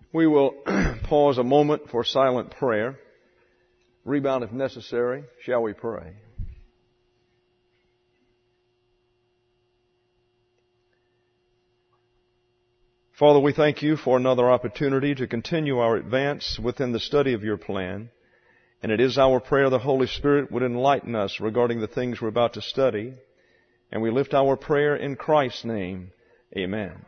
We will pause a moment for silent prayer. Rebound if necessary. Shall we pray? Father, we thank you for another opportunity to continue our advance within the study of your plan. And it is our prayer the Holy Spirit would enlighten us regarding the things we're about to study. And we lift our prayer in Christ's name. Amen.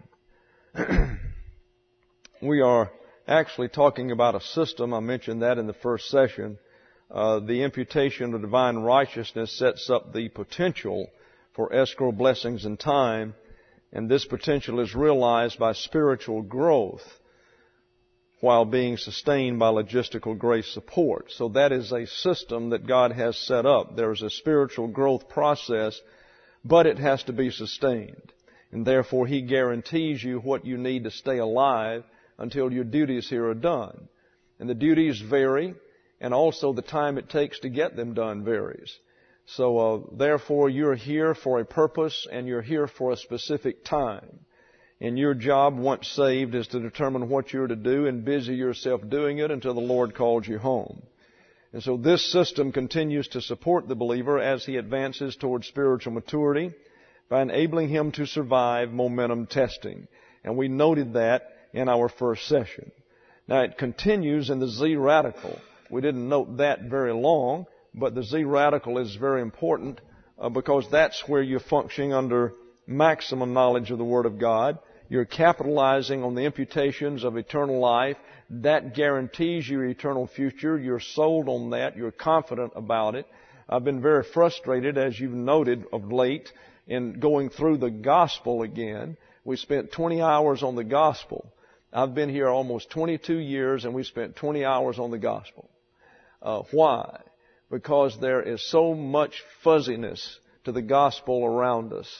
We are actually talking about a system. I mentioned that in the first session. The imputation of divine righteousness sets up the potential for escrow blessings in time. And this potential is realized by spiritual growth while being sustained by logistical grace support. So that is a system that God has set up. There's a spiritual growth process, but it has to be sustained. And therefore, He guarantees you what you need to stay alive until your duties here are done. And the duties vary, and also the time it takes to get them done varies. So, therefore, you're here for a purpose, and you're here for a specific time. And your job, once saved, is to determine what you're to do and busy yourself doing it until the Lord calls you home. And so this system continues to support the believer as he advances toward spiritual maturity by enabling him to survive momentum testing. And we noted that in our first session. Now, it continues in the Z radical. We didn't note that very long, but the Z radical is very important because that's where you're functioning under maximum knowledge of the Word of God. You're capitalizing on the imputations of eternal life. That guarantees your eternal future. You're sold on that. You're confident about it. I've been very frustrated, as you've noted of late, in going through the gospel again. We spent 20 hours on the gospel. I've been here almost 22 years, and we spent 20 hours on the gospel. Why? Because there is so much fuzziness to the gospel around us.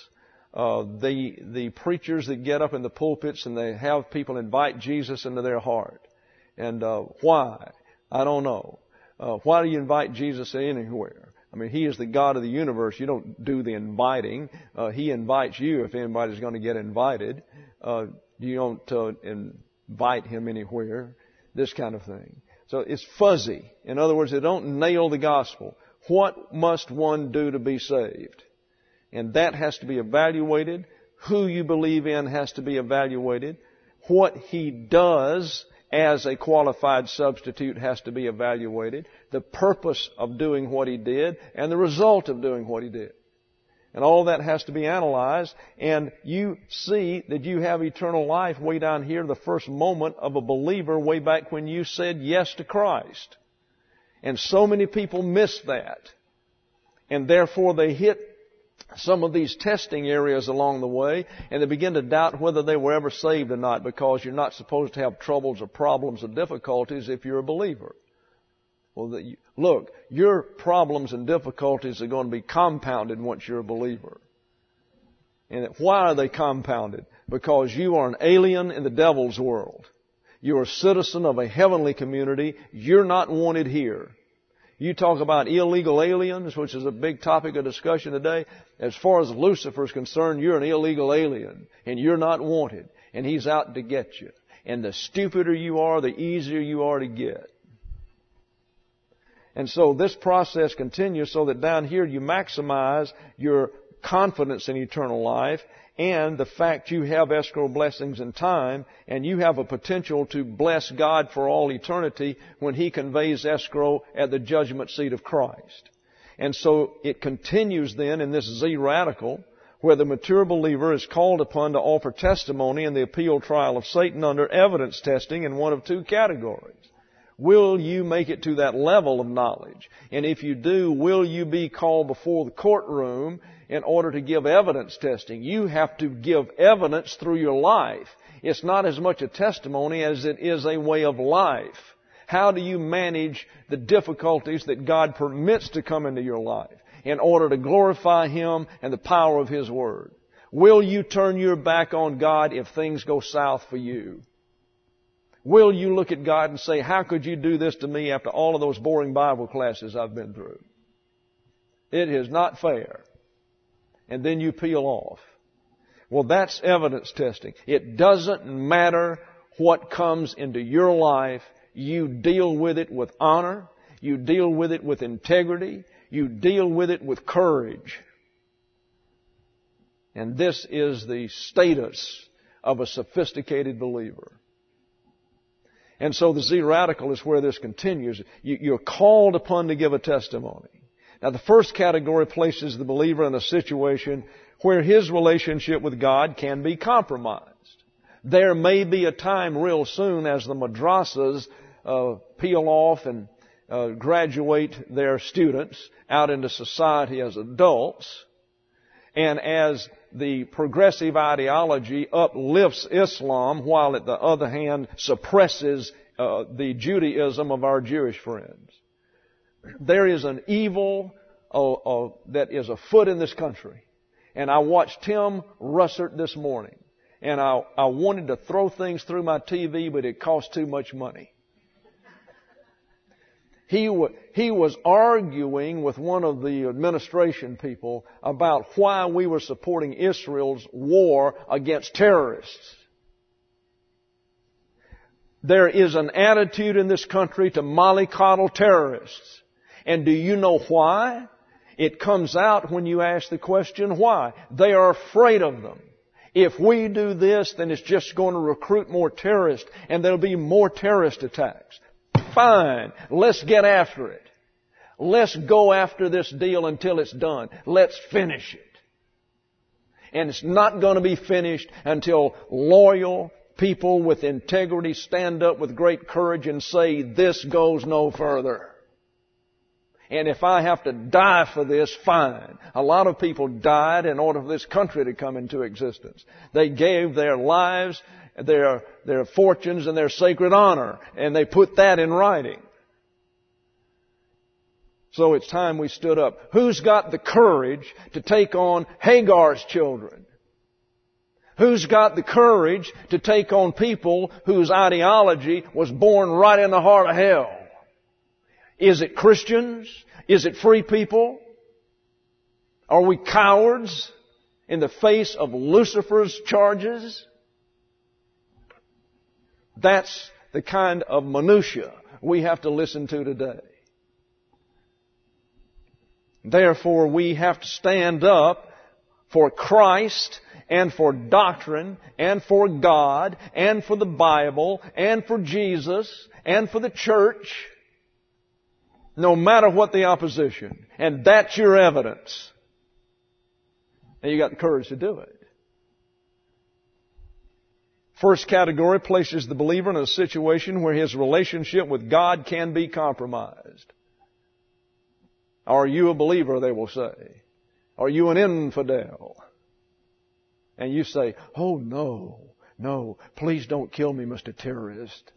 The preachers that get up in the pulpits and they have people invite Jesus into their heart. And why? I don't know. Why do you invite Jesus anywhere? I mean, He is the God of the universe. You don't do the inviting. He invites you if anybody's going to get invited. You don't invite Him anywhere. This kind of thing. So it's fuzzy. In other words, they don't nail the gospel. What must one do to be saved? And that has to be evaluated. Who you believe in has to be evaluated. What He does as a qualified substitute has to be evaluated. The purpose of doing what He did and the result of doing what He did. And all that has to be analyzed. And you see that you have eternal life way down here, the first moment of a believer way back when you said yes to Christ. And so many people miss that. And therefore they hit some of these testing areas along the way, and they begin to doubt whether they were ever saved or not, because you're not supposed to have troubles or problems or difficulties if you're a believer. Well, look, your problems and difficulties are going to be compounded once you're a believer. And why are they compounded? Because you are an alien in the devil's world. You're a citizen of a heavenly community. You're not wanted here. You talk about illegal aliens, which is a big topic of discussion today. As far as Lucifer is concerned, you're an illegal alien, and you're not wanted, and he's out to get you. And the stupider you are, the easier you are to get. And so this process continues so that down here you maximize your confidence in eternal life and the fact you have escrow blessings in time, and you have a potential to bless God for all eternity when He conveys escrow at the judgment seat of Christ. And so it continues then in this Z radical, where the mature believer is called upon to offer testimony in the appeal trial of Satan under evidence testing in one of two categories. Will you make it to that level of knowledge? And if you do, will you be called before the courtroom in order to give evidence testing? You have to give evidence through your life. It's not as much a testimony as it is a way of life. How do you manage the difficulties that God permits to come into your life in order to glorify Him and the power of His Word? Will you turn your back on God if things go south for you? Will you look at God and say, how could you do this to me after all of those boring Bible classes I've been through? It is not fair. And then you peel off. Well, that's evidence testing. It doesn't matter what comes into your life, you deal with it with honor, you deal with it with integrity, you deal with it with courage. And this is the status of a sophisticated believer. And so the Z radical is where this continues. You're called upon to give a testimony. Now the first category places the believer in a situation where his relationship with God can be compromised. There may be a time real soon as the madrasas peel off and graduate their students out into society as adults, and as the progressive ideology uplifts Islam while at the other hand suppresses the Judaism of our Jewish friends. There is an evil that is afoot in this country. And I watched Tim Russert this morning. And I wanted to throw things through my TV, but it cost too much money. He was arguing with one of the administration people about why we were supporting Israel's war against terrorists. There is an attitude in this country to mollycoddle terrorists. And do you know why? It comes out when you ask the question why. They are afraid of them. If we do this, then it's just going to recruit more terrorists, and there'll be more terrorist attacks. Fine. Let's get after it. Let's go after this deal until it's done. Let's finish it. And it's not going to be finished until loyal people with integrity stand up with great courage and say, this goes no further. And if I have to die for this, fine. A lot of people died in order for this country to come into existence. They gave their lives, their fortunes, and their sacred honor, and they put that in writing. So it's time we stood up. Who's got the courage to take on Hagar's children? Who's got the courage to take on people whose ideology was born right in the heart of hell? Is it Christians? Is it free people? Are we cowards in the face of Lucifer's charges? That's the kind of minutia we have to listen to today. Therefore, we have to stand up for Christ and for doctrine and for God and for the Bible and for Jesus and for the church, no matter what the opposition. And that's your evidence. And you got the courage to do it. First category places the believer in a situation where his relationship with God can be compromised. Are you a believer, they will say. Are you an infidel? And you say, oh no, please don't kill me, Mr. Terrorist.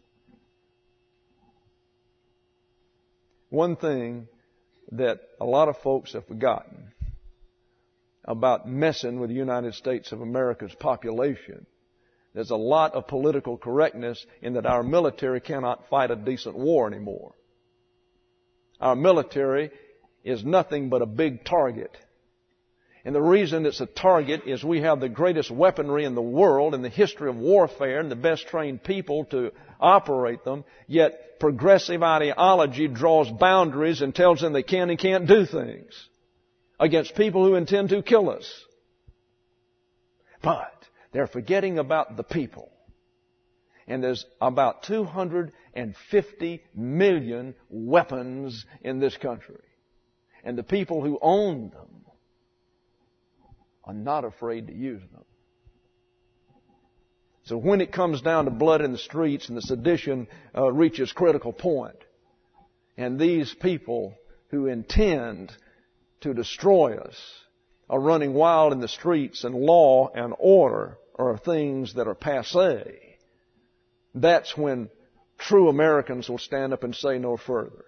One thing that a lot of folks have forgotten about messing with the United States of America's population, there's a lot of political correctness in that our military cannot fight a decent war anymore. Our military is nothing but a big target. And the reason it's a target is we have the greatest weaponry in the world in the history of warfare and the best trained people to operate them, yet progressive ideology draws boundaries and tells them they can and can't do things against people who intend to kill us. But they're forgetting about the people. And there's about 250 million weapons in this country. And the people who own them are not afraid to use them. So when it comes down to blood in the streets and the sedition reaches critical point, and these people who intend to destroy us are running wild in the streets, and law and order are things that are passé, that's when true Americans will stand up and say no further.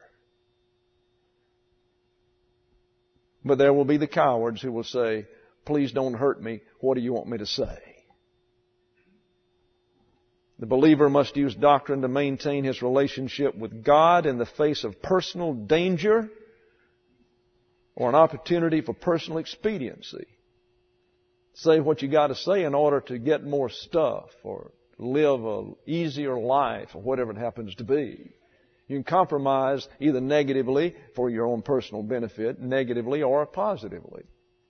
But there will be the cowards who will say, please don't hurt me. What do you want me to say? The believer must use doctrine to maintain his relationship with God in the face of personal danger or an opportunity for personal expediency. Say what you got to say in order to get more stuff or live an easier life or whatever it happens to be. You can compromise either negatively for your own personal benefit, negatively or positively.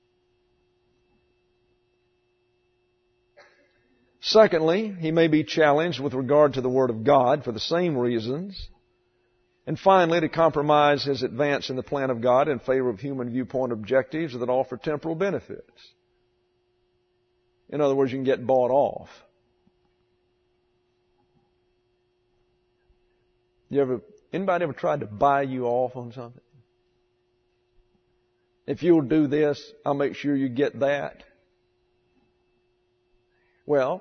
Secondly, he may be challenged with regard to the Word of God for the same reasons. And finally, to compromise his advance in the plan of God in favor of human viewpoint objectives that offer temporal benefits. In other words, you can get bought off. Anybody ever tried to buy you off on something? If you'll do this, I'll make sure you get that. Well,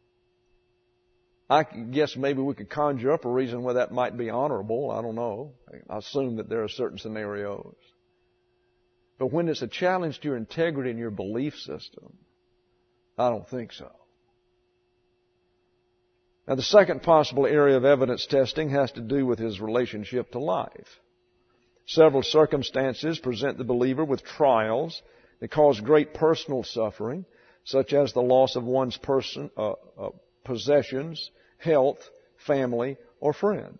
I guess maybe we could conjure up a reason why that might be honorable. I don't know. I assume that there are certain scenarios. But when it's a challenge to your integrity and your belief system, I don't think so. Now, the second possible area of evidence testing has to do with his relationship to life. Several circumstances present the believer with trials that cause great personal suffering, such as the loss of one's possessions, health, family, or friends.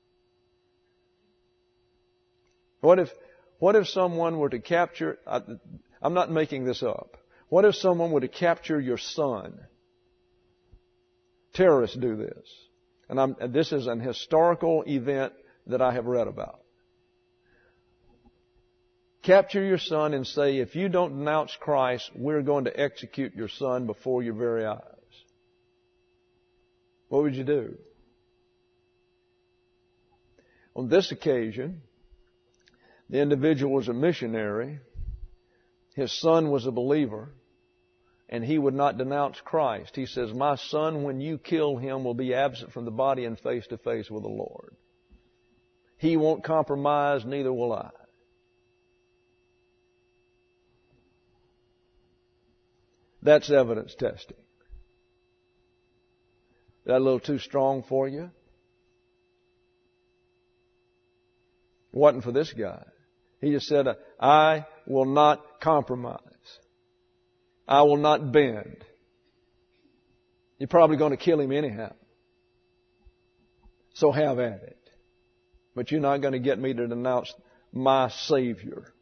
What if someone were to capture, I'm not making this up, what if someone were to capture your son? Terrorists do this. And this is an historical event that I have read about. Capture your son and say, if you don't denounce Christ, we're going to execute your son before your very eyes. What would you do? On this occasion, the individual was a missionary. His son was a believer. And he would not denounce Christ. He says, my son, when you kill him, will be absent from the body and face to face with the Lord. He won't compromise, neither will I. That's evidence testing. Is that a little too strong for you? It wasn't for this guy. He just said, I will not compromise. I will not bend. You're probably going to kill him anyhow. So have at it. But you're not going to get me to denounce my Savior.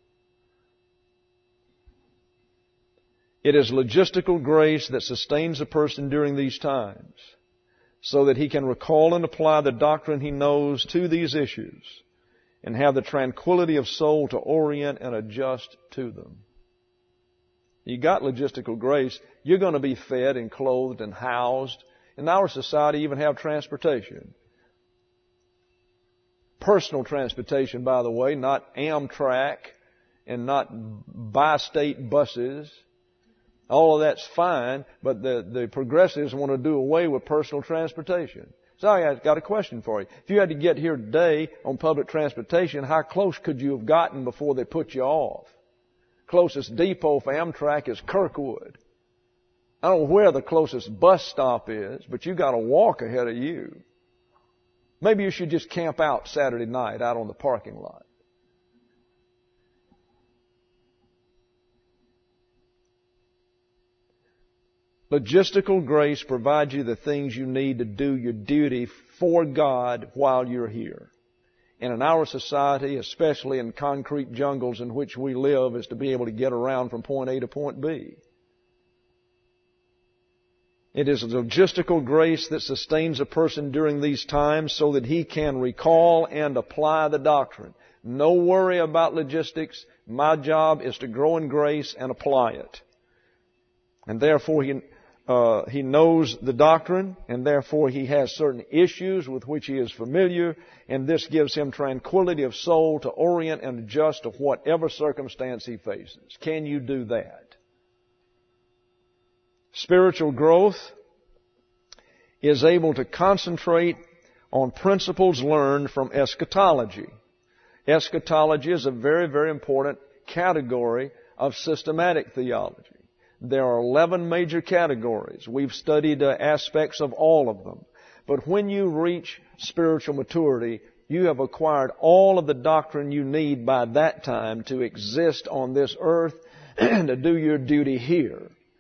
It is logistical grace that sustains a person during these times so that he can recall and apply the doctrine he knows to these issues and have the tranquility of soul to orient and adjust to them. You got logistical grace, you're going to be fed and clothed and housed. In our society, even have transportation. Personal transportation, by the way, not Amtrak and not bi-state buses. All of that's fine, but the progressives want to do away with personal transportation. So I've got a question for you. If you had to get here today on public transportation, how close could you have gotten before they put you off? Closest depot for Amtrak is Kirkwood. I don't know where the closest bus stop is, but you got to walk ahead of you. Maybe you should just camp out Saturday night out on the parking lot. Logistical grace provides you the things you need to do your duty for God while you're here. And in our society, especially in concrete jungles in which we live, is to be able to get around from point A to point B. It is a logistical grace that sustains a person during these times so that he can recall and apply the doctrine. No worry about logistics. My job is to grow in grace and apply it. And therefore, he knows the doctrine, and therefore he has certain issues with which he is familiar, and this gives him tranquility of soul to orient and adjust to whatever circumstance he faces. Can you do that? Spiritual growth is able to concentrate on principles learned from eschatology. Eschatology is a very, very important category of systematic theology. There are 11 major categories. We've studied aspects of all of them. But when you reach spiritual maturity, you have acquired all of the doctrine you need by that time to exist on this earth and to do your duty here.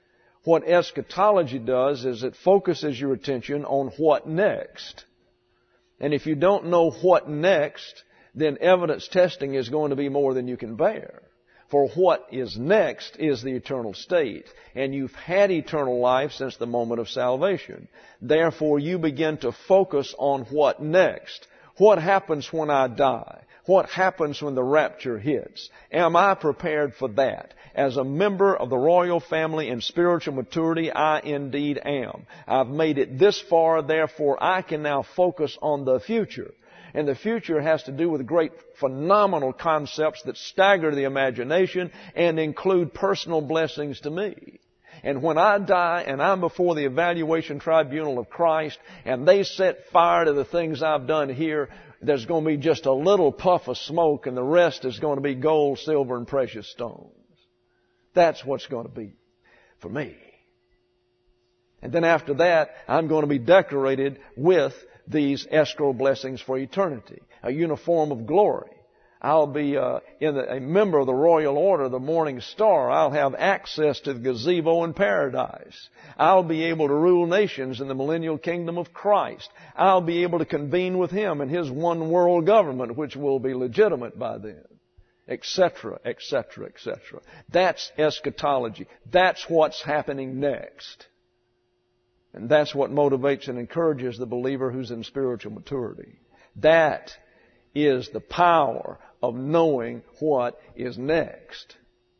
What eschatology does is it focuses your attention on what next. And if you don't know what next, then evidence testing is going to be more than you can bear. For what is next is the eternal state. And you've had eternal life since the moment of salvation. Therefore, you begin to focus on what next. What happens when I die? What happens when the rapture hits? Am I prepared for that? As a member of the royal family in spiritual maturity, I indeed am. I've made it this far, therefore I can now focus on the future. And the future has to do with great phenomenal concepts that stagger the imagination and include personal blessings to me. And when I die and I'm before the evaluation tribunal of Christ and they set fire to the things I've done here, there's going to be just a little puff of smoke and the rest is going to be gold, silver, and precious stones. That's what's going to be for me. And then after that, I'm going to be decorated with these escrow blessings for eternity, a uniform of glory. I'll be a member of the Royal Order, the Morning Star. I'll have access to the gazebo in paradise. I'll be able to rule nations in the millennial kingdom of Christ. I'll be able to convene with Him in His one world government, which will be legitimate by then, etc., etc., etc. That's eschatology. That's what's happening next. And that's what motivates and encourages the believer who's in spiritual maturity. That is the power of knowing what is next.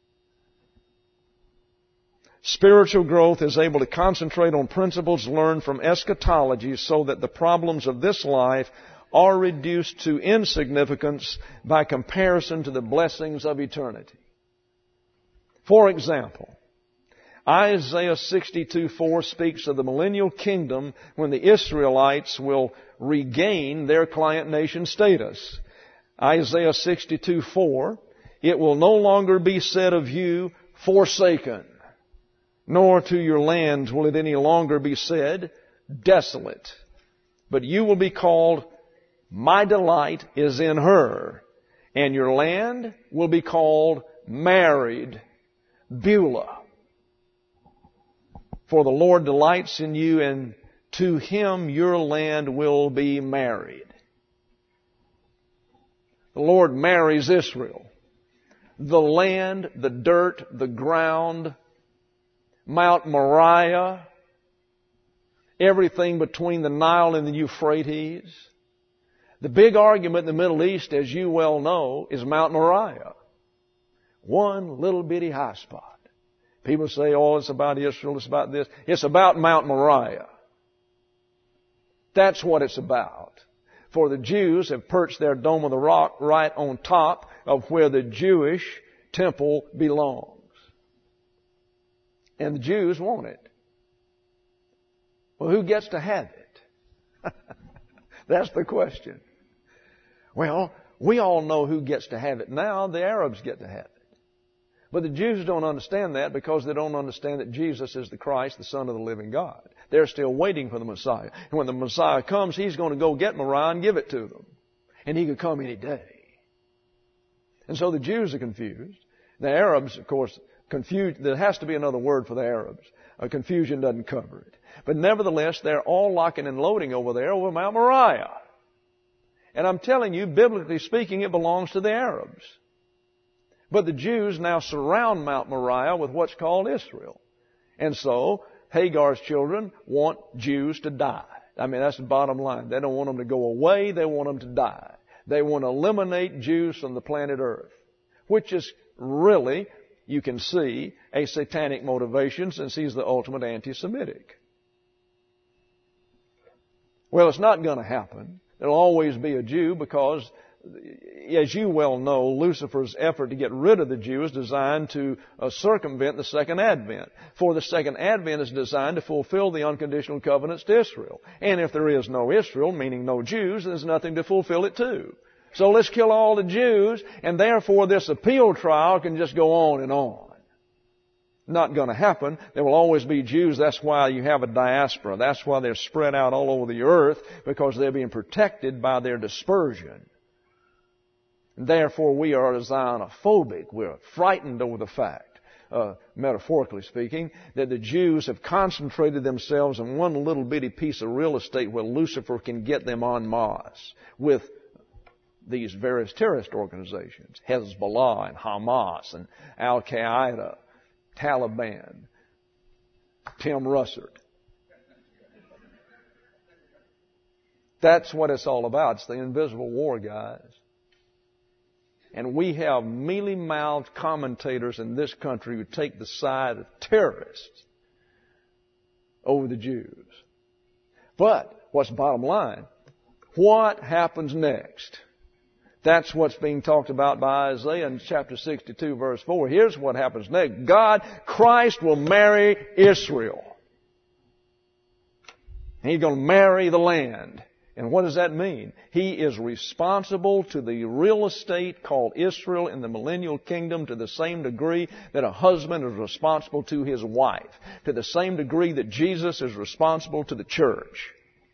Spiritual growth is able to concentrate on principles learned from eschatology so that the problems of this life are reduced to insignificance by comparison to the blessings of eternity. For example, Isaiah 62:4 speaks of the millennial kingdom when the Israelites will regain their client nation status. Isaiah 62:4, it will no longer be said of you, forsaken, nor to your lands will it any longer be said, desolate. But you will be called, my delight is in her, and your land will be called married, Beulah. For the Lord delights in you, and to Him your land will be married. The Lord marries Israel. The land, the dirt, the ground, Mount Moriah, everything between the Nile and the Euphrates. The big argument in the Middle East, as you well know, is Mount Moriah. One little bitty high spot. People say, oh, it's about Israel, it's about this. It's about Mount Moriah. That's what it's about. For the Jews have perched their dome of the rock right on top of where the Jewish temple belongs. And the Jews want it. Well, who gets to have it? That's the question. Well, we all know who gets to have it now. The Arabs get to have it. But the Jews don't understand that because they don't understand that Jesus is the Christ, the Son of the living God. They're still waiting for the Messiah. And when the Messiah comes, He's going to go get Moriah and give it to them. And He could come any day. And so the Jews are confused. The Arabs, of course, confused. There has to be another word for the Arabs. Confusion doesn't cover it. But nevertheless, they're all locking and loading over there over Mount Moriah. And I'm telling you, biblically speaking, it belongs to the Arabs. But the Jews now surround Mount Moriah with what's called Israel. And so, Hagar's children want Jews to die. I mean, that's the bottom line. They don't want them to go away. They want them to die. They want to eliminate Jews from the planet Earth, which is really, you can see, a satanic motivation since he's the ultimate anti-Semitic. Well, it's not going to happen. There'll always be a Jew because, as you well know, Lucifer's effort to get rid of the Jew is designed to circumvent the second advent. For the second advent is designed to fulfill the unconditional covenants to Israel. And if there is no Israel, meaning no Jews, there's nothing to fulfill it to. So let's kill all the Jews, and therefore this appeal trial can just go on and on. Not going to happen. There will always be Jews. That's why you have a diaspora. That's why they're spread out all over the earth, because they're being protected by their dispersion. Therefore, we are Zionophobic. We're frightened over the fact metaphorically speaking, that the Jews have concentrated themselves in one little bitty piece of real estate where Lucifer can get them en masse with these various terrorist organizations, Hezbollah and Hamas and Al-Qaeda, Taliban, Tim Russert. That's what it's all about. It's the invisible war, guys. And we have mealy-mouthed commentators in this country who take the side of terrorists over the Jews. But what's the bottom line? What happens next? That's what's being talked about by Isaiah in chapter 62, verse 4. Here's what happens next. Christ will marry Israel. And He's going to marry the land. And what does that mean? He is responsible to the real estate called Israel in the millennial kingdom to the same degree that a husband is responsible to his wife, to the same degree that Jesus is responsible to the church.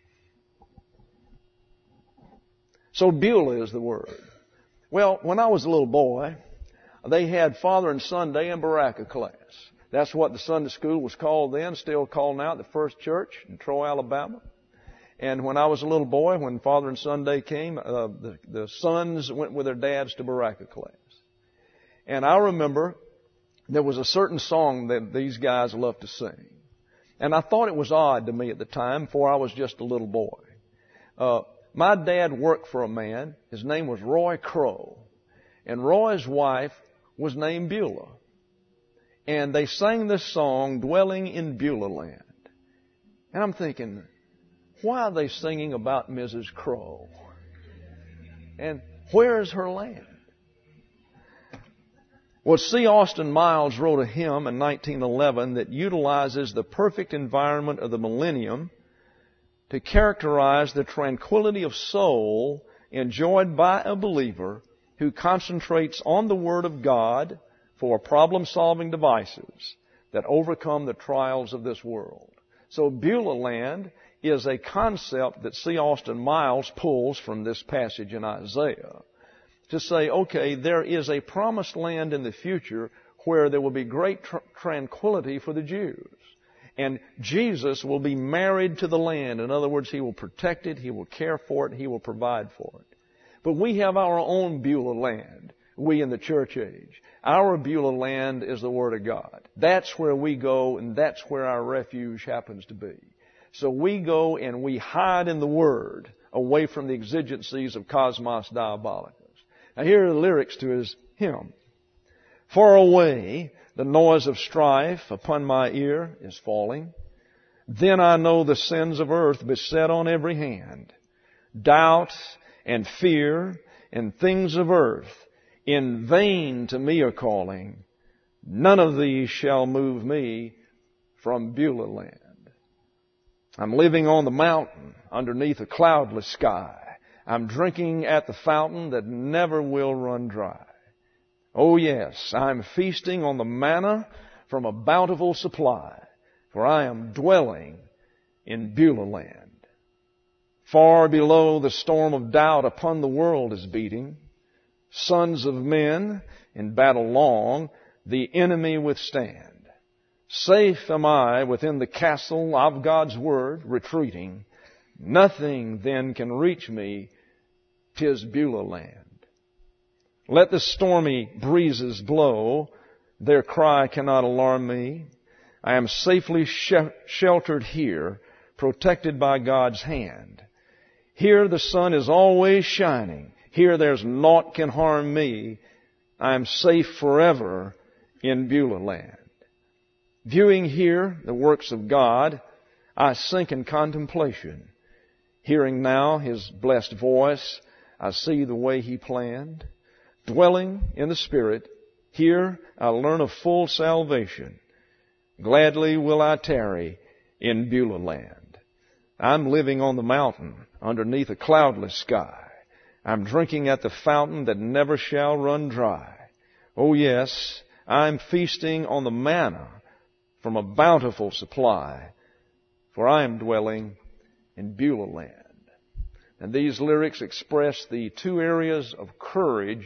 So Beulah is the word. Well, when I was a little boy, they had Father and Son Day and Baraka class. That's what the Sunday school was called then, still called now the First Church in Troy, Alabama. And when I was a little boy, when Father and Son Day came, the sons went with their dads to Baraka class. And I remember there was a certain song that these guys loved to sing. And I thought it was odd to me at the time, for I was just a little boy. My dad worked for a man. His name was Roy Crow. And Roy's wife was named Beulah. And they sang this song, Dwelling in Beulah Land. And I'm thinking, why are they singing about Mrs. Crow? And where is her land? Well, C. Austin Miles wrote a hymn in 1911 that utilizes the perfect environment of the millennium to characterize the tranquility of soul enjoyed by a believer who concentrates on the Word of God for problem-solving devices that overcome the trials of this world. So Beulah land is a concept that C. Austin Miles pulls from this passage in Isaiah to say, okay, there is a promised land in the future where there will be great tranquility for the Jews. And Jesus will be married to the land. In other words, He will protect it, He will care for it, He will provide for it. But we have our own Beulah land, we in the church age. Our Beulah land is the Word of God. That's where we go, and that's where our refuge happens to be. So we go and we hide in the Word, away from the exigencies of Cosmos Diabolicus. Now here are the lyrics to his hymn. Far away, the noise of strife upon my ear is falling. Then I know the sins of earth beset on every hand. Doubt and fear and things of earth in vain to me are calling. None of these shall move me from Beulah land. I'm living on the mountain underneath a cloudless sky. I'm drinking at the fountain that never will run dry. Oh yes, I'm feasting on the manna from a bountiful supply, for I am dwelling in Beulah land. Far below the storm of doubt upon the world is beating. Sons of men in battle long the enemy withstand. Safe am I within the castle of God's Word, retreating. Nothing then can reach me, 'tis Beulah land. Let the stormy breezes blow, their cry cannot alarm me. I am safely sheltered here, protected by God's hand. Here the sun is always shining. Here there's naught can harm me. I am safe forever in Beulah land. Viewing here the works of God, I sink in contemplation. Hearing now His blessed voice, I see the way He planned. Dwelling in the Spirit, here I learn of full salvation. Gladly will I tarry in Beulah land. I'm living on the mountain underneath a cloudless sky. I'm drinking at the fountain that never shall run dry. Oh yes, I'm feasting on the manna from a bountiful supply, for I am dwelling in Beulah land. And these lyrics express the two areas of courage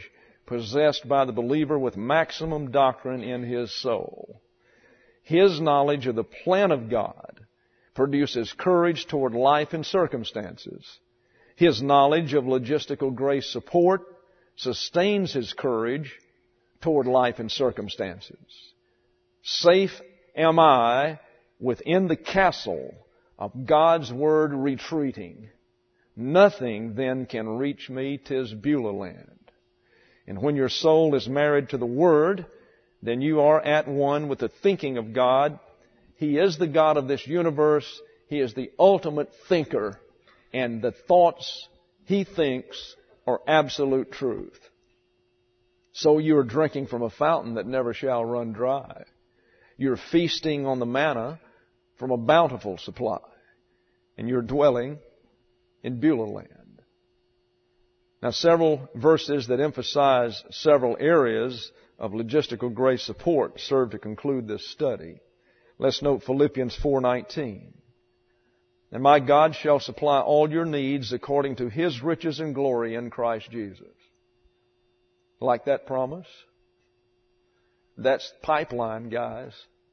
possessed by the believer with maximum doctrine in his soul. His knowledge of the plan of God produces courage toward life and circumstances. His knowledge of logistical grace support sustains his courage toward life and circumstances. Safe am I within the castle of God's Word retreating. Nothing then can reach me, 'tis Beulah land. And when your soul is married to the Word, then you are at one with the thinking of God. He is the God of this universe. He is the ultimate thinker. And the thoughts He thinks are absolute truth. So you are drinking from a fountain that never shall run dry. You're feasting on the manna from a bountiful supply. And you're dwelling in Beulah land. Now, several verses that emphasize several areas of logistical grace support serve to conclude this study. Let's note Philippians 4:19. And my God shall supply all your needs according to His riches and glory in Christ Jesus. Like that promise? That's pipeline, guys.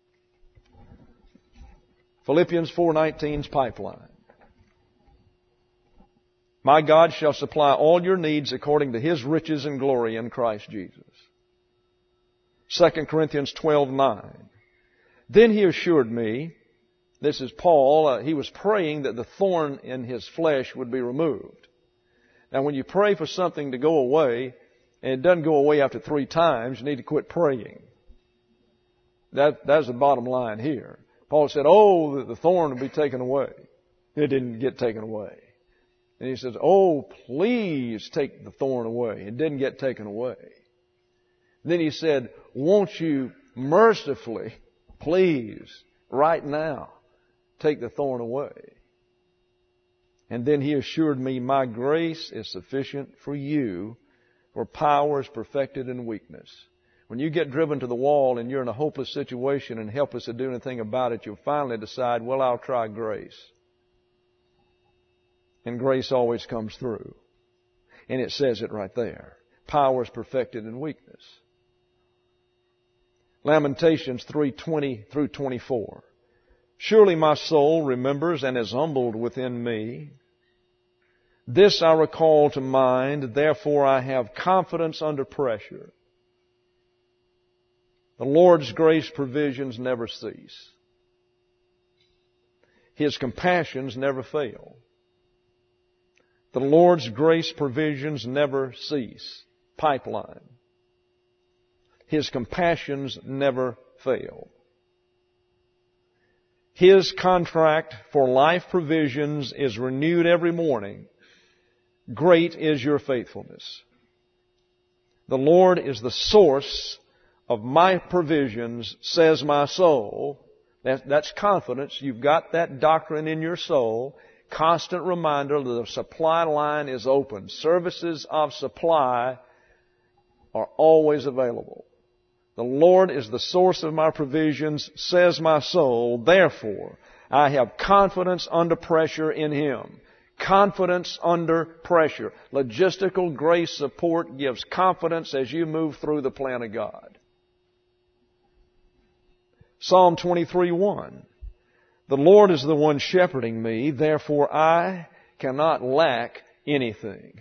Philippians 4:19's pipeline. My God shall supply all your needs according to His riches and glory in Christ Jesus. 2 Corinthians 12:9. Then He assured me, this is Paul, he was praying that the thorn in his flesh would be removed. Now when you pray for something to go away, and it doesn't go away after 3 times, you need to quit praying. That's the bottom line here. Paul said, oh, the thorn will be taken away. It didn't get taken away. And he says, oh, please take the thorn away. It didn't get taken away. Then he said, won't you mercifully, please, right now, take the thorn away? And then he assured me, my grace is sufficient for you, for power is perfected in weakness. When you get driven to the wall and you're in a hopeless situation and helpless to do anything about it, you'll finally decide, well, I'll try grace. And grace always comes through. And it says it right there. Power is perfected in weakness. Lamentations 3:20 through 24. Surely my soul remembers and is humbled within me. This I recall to mind, therefore I have confidence under pressure. The Lord's grace provisions never cease. His compassions never fail. The Lord's grace provisions never cease. Pipeline. His compassions never fail. His contract for life provisions is renewed every morning. Great is your faithfulness. The Lord is the source of my provisions, says my soul. That's confidence. You've got that doctrine in your soul. Constant reminder that the supply line is open. Services of supply are always available. The Lord is the source of my provisions, says my soul. Therefore, I have confidence under pressure in Him. Confidence under pressure. Logistical grace support gives confidence as you move through the plan of God. Psalm 23:1. The Lord is the one shepherding me, therefore I cannot lack anything.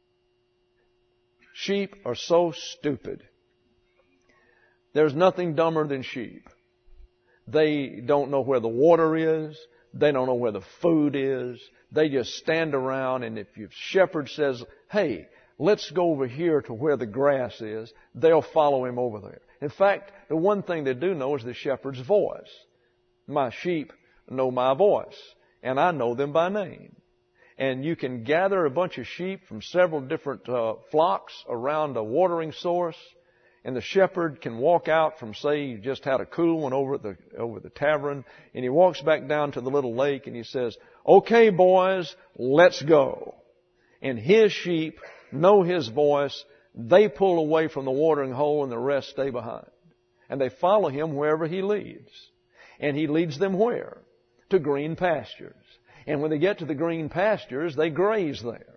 Sheep are so stupid. There's nothing dumber than sheep. They don't know where the water is. They don't know where the food is. They just stand around, and if your shepherd says, hey, let's go over here to where the grass is, they'll follow him over there. In fact, the one thing they do know is the shepherd's voice. My sheep know my voice, and I know them by name. And you can gather a bunch of sheep from several different flocks around a watering source, and the shepherd can walk out from, say, you just had a cool one over the tavern, and he walks back down to the little lake and he says, okay, boys, let's go. And his sheep know his voice. They pull away from the watering hole and the rest stay behind. And they follow him wherever he leads. And he leads them where? To green pastures. And when they get to the green pastures, they graze there.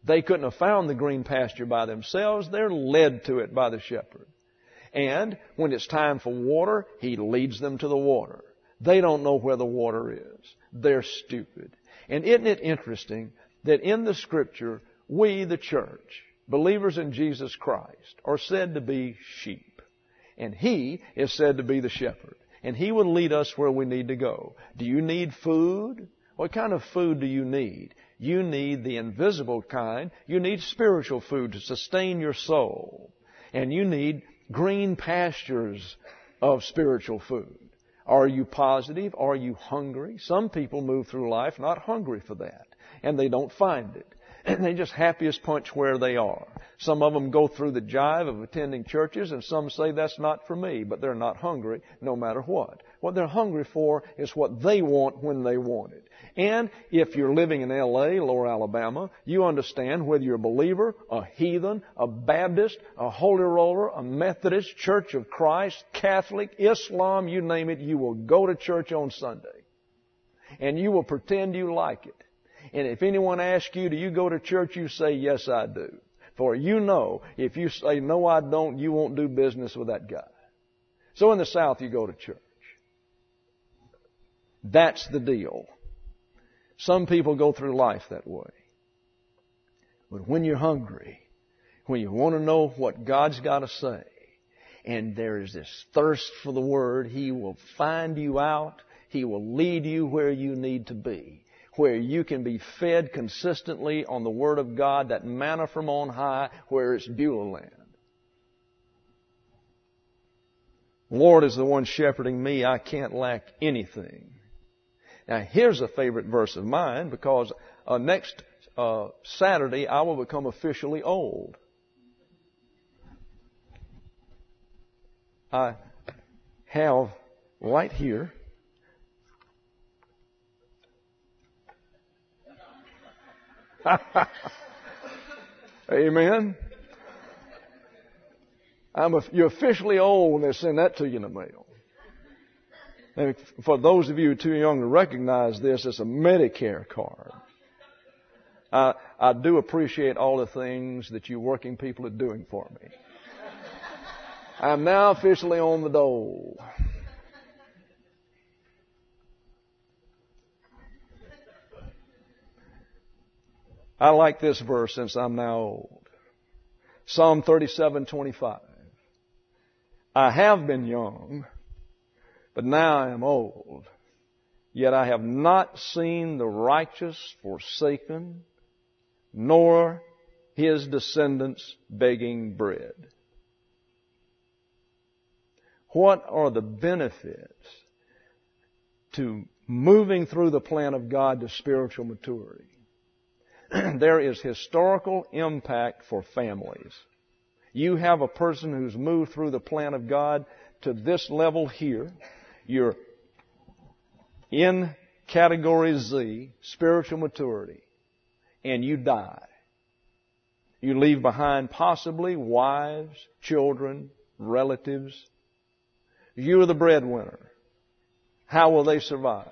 They couldn't have found the green pasture by themselves. They're led to it by the shepherd. And when it's time for water, He leads them to the water. They don't know where the water is. They're stupid. And isn't it interesting that in the Scripture, we, the church, believers in Jesus Christ, are said to be sheep. And He is said to be the shepherd. And He will lead us where we need to go. Do you need food? What kind of food do you need? You need the invisible kind. You need spiritual food to sustain your soul. And you need green pastures of spiritual food. Are you positive? Are you hungry? Some people move through life not hungry for that. And they don't find it. And they're just happy as punch where they are. Some of them go through the jive of attending churches, and some say that's not for me, but they're not hungry no matter what. What they're hungry for is what they want when they want it. And if you're living in L.A., Lower Alabama, you understand whether you're a believer, a heathen, a Baptist, a Holy Roller, a Methodist, Church of Christ, Catholic, Islam, you name it, you will go to church on Sunday. And you will pretend you like it. And if anyone asks you, do you go to church? You say, yes, I do. For you know, if you say, no, I don't, you won't do business with that guy. So in the South, you go to church. That's the deal. Some people go through life that way. But when you're hungry, when you want to know what God's got to say, and there is this thirst for the Word, He will find you out. He will lead you where you need to be, where you can be fed consistently on the Word of God, that manna from on high, where it's Beulah land. Lord is the one shepherding me. I can't lack anything. Now, here's a favorite verse of mine, because next Saturday I will become officially old. I have right here Amen. You're officially old when they send that to you in the mail. And for those of you too young to recognize this, it's a Medicare card. I do appreciate all the things that you working people are doing for me. I'm now officially on the dole. I like this verse since I'm now old. Psalm 37:25. I have been young, but now I am old. Yet I have not seen the righteous forsaken, nor his descendants begging bread. What are the benefits to moving through the plan of God to spiritual maturity? There is historical impact for families. You have a person who's moved through the plan of God to this level here. You're in category Z, spiritual maturity, and you die. You leave behind possibly wives, children, relatives. You are the breadwinner. How will they survive?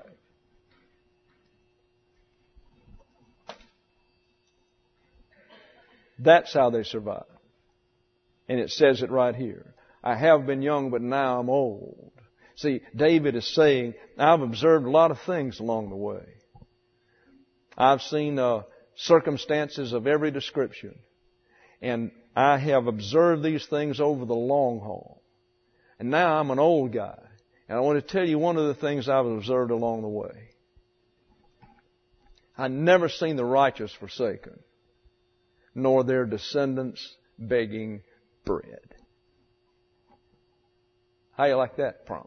That's how they survive. And it says it right here. I have been young, but now I'm old. See, David is saying, I've observed a lot of things along the way. I've seen circumstances of every description. And I have observed these things over the long haul. And now I'm an old guy. And I want to tell you one of the things I've observed along the way. I've never seen the righteous forsaken, nor their descendants begging bread. How you like that promise?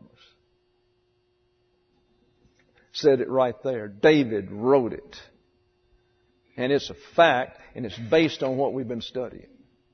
Said it right there. David wrote it. And it's a fact, and it's based on what we've been studying.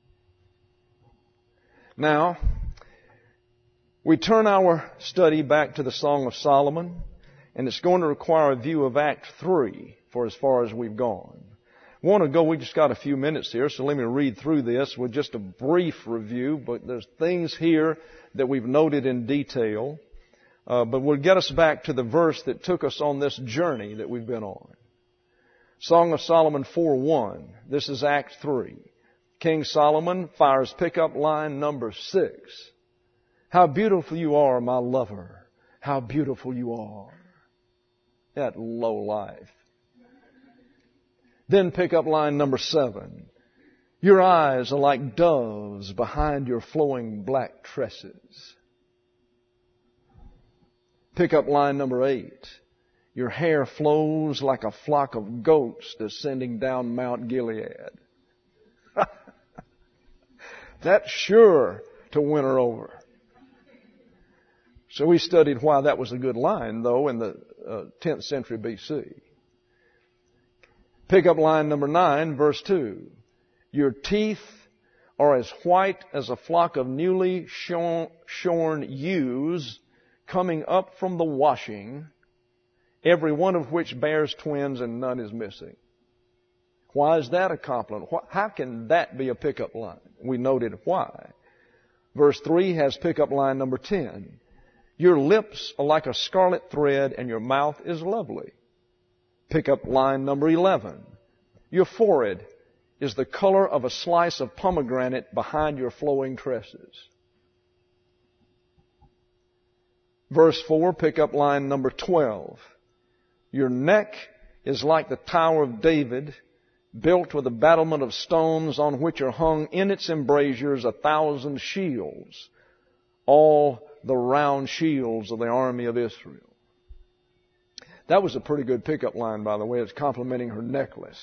Now, we turn our study back to the Song of Solomon, and it's going to require a view of Act 3 for as far as we've gone. We just got a few minutes here, so let me read through this with just a brief review, but there's things here that we've noted in detail, but we'll get us back to the verse that took us on this journey that we've been on. Song of Solomon 4:1. This is Act 3. King Solomon fires pickup line number 6. How beautiful you are, my lover. How beautiful you are. That low life. Then pickup line number 7. Your eyes are like doves behind your flowing black tresses. Pickup line number 8. Your hair flows like a flock of goats descending down Mount Gilead. That's sure to win her over. So we studied why that was a good line, though, in the 10th century BC. Pick up line number 9, verse 2. Your teeth are as white as a flock of newly shorn ewes coming up from the washing, every one of which bears twins and none is missing. Why is that a compliment? How can that be a pickup line? We noted why. Verse 3 has pickup line number 10. Your lips are like a scarlet thread and your mouth is lovely. Pickup line number 11. Your forehead is the color of a slice of pomegranate behind your flowing tresses. Verse 4, pickup line number 12. Your neck is like the Tower of David, built with a battlement of stones on which are hung in its embrasures 1,000 shields, all the round shields of the army of Israel. That was a pretty good pickup line, by the way. It's complimenting her necklace.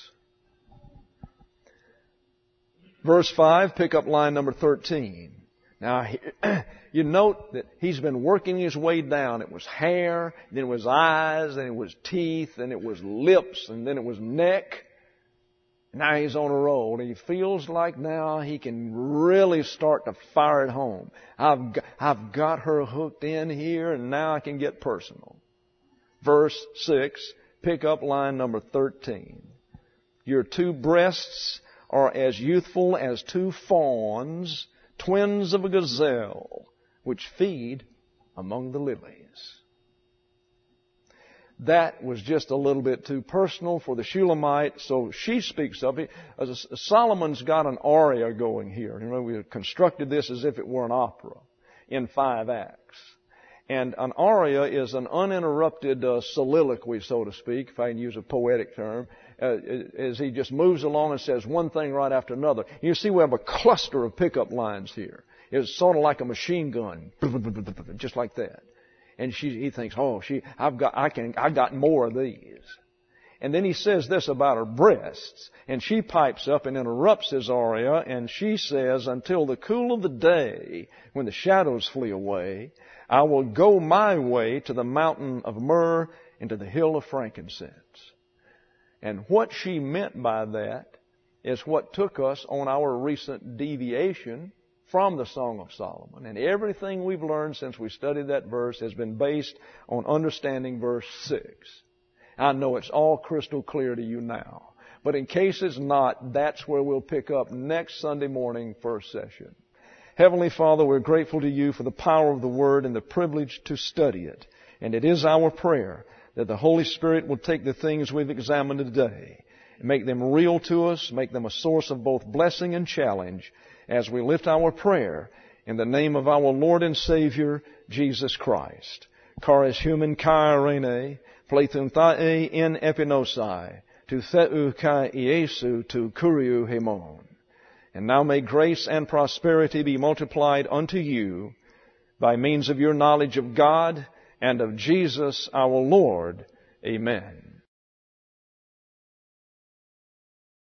Verse 5, pickup line number 13. Now, you note that he's been working his way down. It was hair, then it was eyes, then it was teeth, then it was lips, and then it was neck. Now he's on a roll, and he feels like now he can really start to fire it home. I've got her hooked in here, and now I can get personal. Verse 6, pick up line number 13. Your 2 breasts are as youthful as 2 fawns, twins of a gazelle, which feed among the lilies. That was just a little bit too personal for the Shulamite, so she speaks of it. Solomon's got an aria going here. You know, we constructed this as if it were an opera in 5 acts. And an aria is an uninterrupted soliloquy, so to speak, if I can use a poetic term, as he just moves along and says one thing right after another. You see, we have a cluster of pickup lines here. It's sort of like a machine gun, just like that. And he thinks, I got more of these. And then he says this about her breasts, and she pipes up and interrupts his aria, and she says, until the cool of the day, when the shadows flee away, I will go my way to the mountain of myrrh and to the hill of frankincense. And what she meant by that is what took us on our recent deviation from the Song of Solomon. And everything we've learned since we studied that verse has been based on understanding verse 6. I know it's all crystal clear to you now. But in case it's not, that's where we'll pick up next Sunday morning, first session. Heavenly Father, we're grateful to you for the power of the Word and the privilege to study it. And it is our prayer that the Holy Spirit will take the things we've examined today and make them real to us, make them a source of both blessing and challenge as we lift our prayer in the name of our Lord and Savior, Jesus Christ. Charis human kai rene, plethun thae in epinosai, tu theu kai Iesu tu kuriu hemon. And now may grace and prosperity be multiplied unto you by means of your knowledge of God and of Jesus our Lord. Amen.